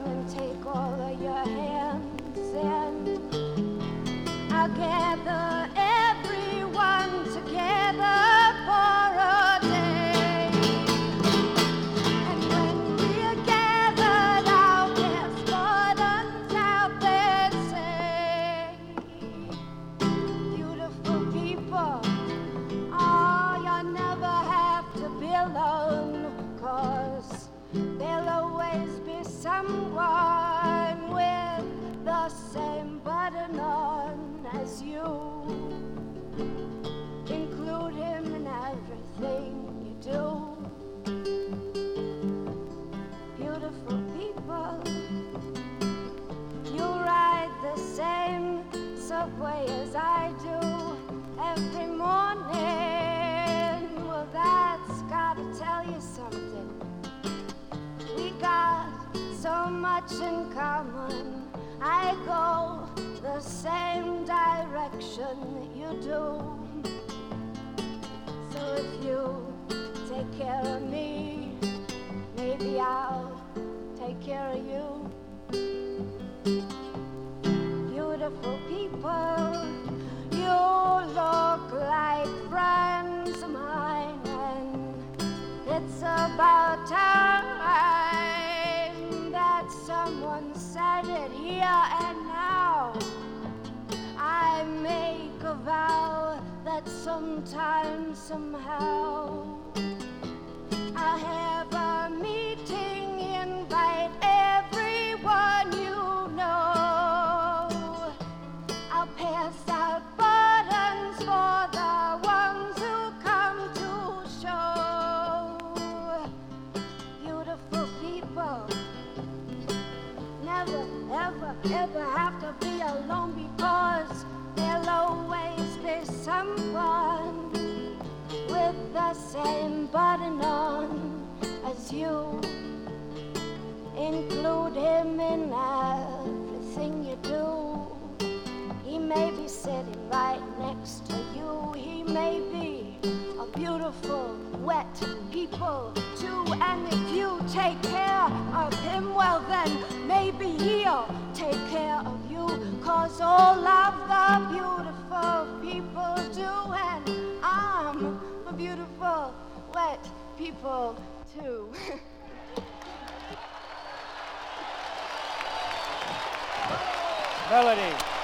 and take all of your hands and I'll gather everyone together for a day. And when we're gathered, I'll cast burdens out there and say, beautiful people, oh, you'll never have to be alone, 'cause there'll always be someone with the same button on as you. Include him in everything you do. Beautiful people, you ride the same subway as I do every morning. Well, that's gotta tell you something. We got so much in common. I go the same direction that you do. So if you take care of me, maybe I'll take care of you. Beautiful people, you look like friends of mine, and it's about time that someone said it here and now. I make a vow that sometime, somehow, I'll have a meeting, invite everyone you know. I'll pass out buttons for the ones who come to show. Beautiful people, never, ever, ever have to be alone, because there'll always be someone with the same button on as you. Include him in everything you do. He may be sitting right next to you. He may be a beautiful, wet people too. And if you take care of him, well then maybe he'll take care of you. 'Cause all of the beautiful people do, and I'm a beautiful, wet people too. Melody.